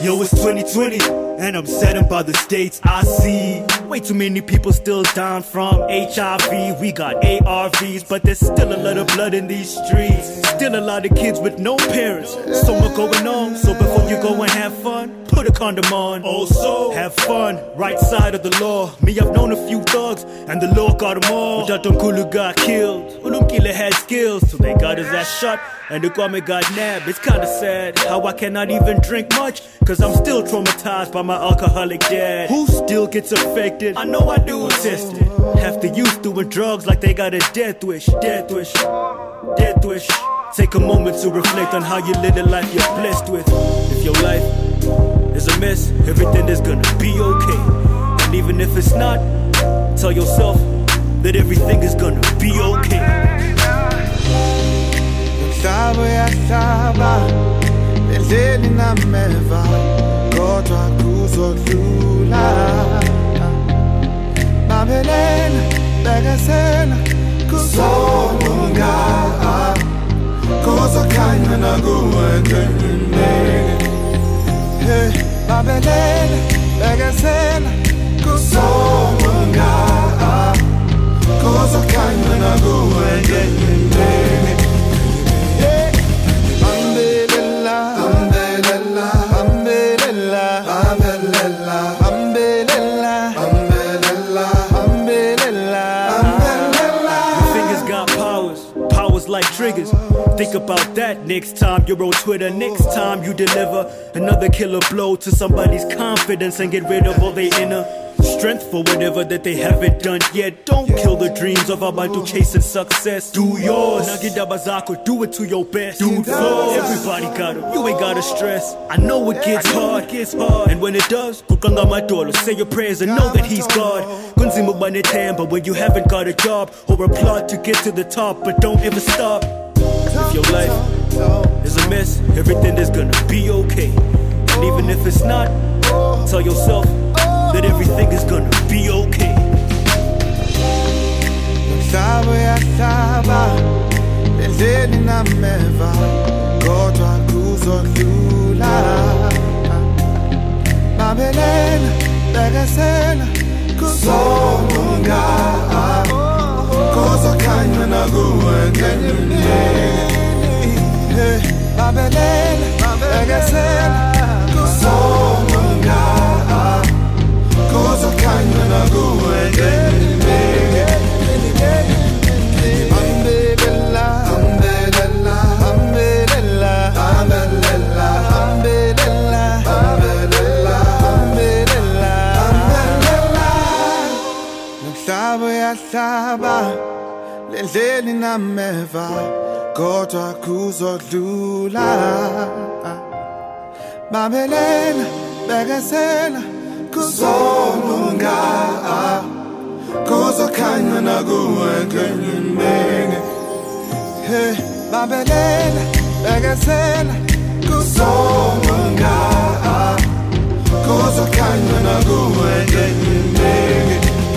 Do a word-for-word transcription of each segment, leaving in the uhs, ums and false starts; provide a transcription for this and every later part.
Yo, it's twenty twenty, and I'm saddened by the states I see. Way too many people still dying from H I V. We got A R Vs, but there's still a lot of blood in these streets. Still a lot of kids with no parents. So much going on, so before you go and have fun, put a condom on. Also, have fun, right side of the law. Me, I've known a few thugs, and the law got them all. Utatomkulu got killed, Ulumkile had skills, so they got his ass shot, and the Kwame got nabbed. It's kinda sad how I cannot even drink much, cause I'm still traumatized by my alcoholic dad, who still gets affected. I know I do tested. Half the youth doing drugs like they got a death wish. Death wish, death wish. Take a moment to reflect on how you live the life you're blessed with. If your life is a mess, everything is gonna be okay. And even if it's not, tell yourself that everything is gonna be okay. Mhlaba yahlaba, endleni nameva, kodwa kuzodlula. Babelela, bekezela, kuzolunga. Kuzokhanya nakuwe ngendlini. Hey, babelela, bekezela, kuzolunga. Kuzokhanya nakuwe ngendlini. Like triggers. Think about that next time you're on Twitter, next time you deliver another killer blow to somebody's confidence and get rid of all their inner strength for whatever that they haven't done yet. Don't kill the dreams of Abantu chasing success. Do yours. Nagidabazako, do it to your best. Dude, flow. Everybody got it. You ain't gotta stress. I know it gets hard, it gets hard. And when it does, kukanga madolo, say your prayers and know that he's God. Kunzimu banetamba when you haven't got a job or a plot to get to the top, but don't ever stop. If your life is a mess, everything is gonna be okay. And even if it's not, tell yourself that everything is gonna be okay. Mhlaba yahlaba, endleni nameva, kodwa kuzodlula. Babelela, bekezela, kuzolunga. Kuzokhanya nakuwe ngendlini. Hey, babelela, bekezela, kuzolunga. Kuzokhanya nakuwe ngendlini. Ambelela, ambelela, ambelela, ambelela, ambelela, ambelela, ambelela, ambelela. Mhlaba yahlaba, lendleni nameva, kodwa kuzodlula. Babelela, bekezela, kuzolunga. Kuzokhanya nakuwe ngendlini. Hey, babelela, bekezela, kuzolunga. Kuzokhanya nakuwe ngendlini.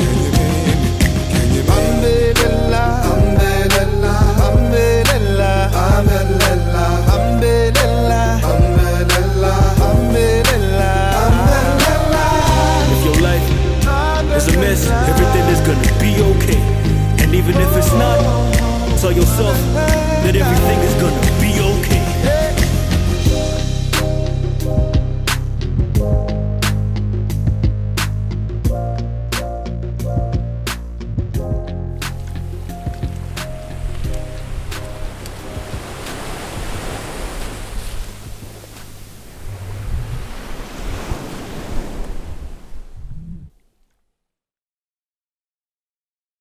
Ambelela, ambelela, ambelela, ambelela, ambelela, ambelela, ambelela, ambelela. If your life is a mess, everything is gonna be okay. And even if it's not, tell yourself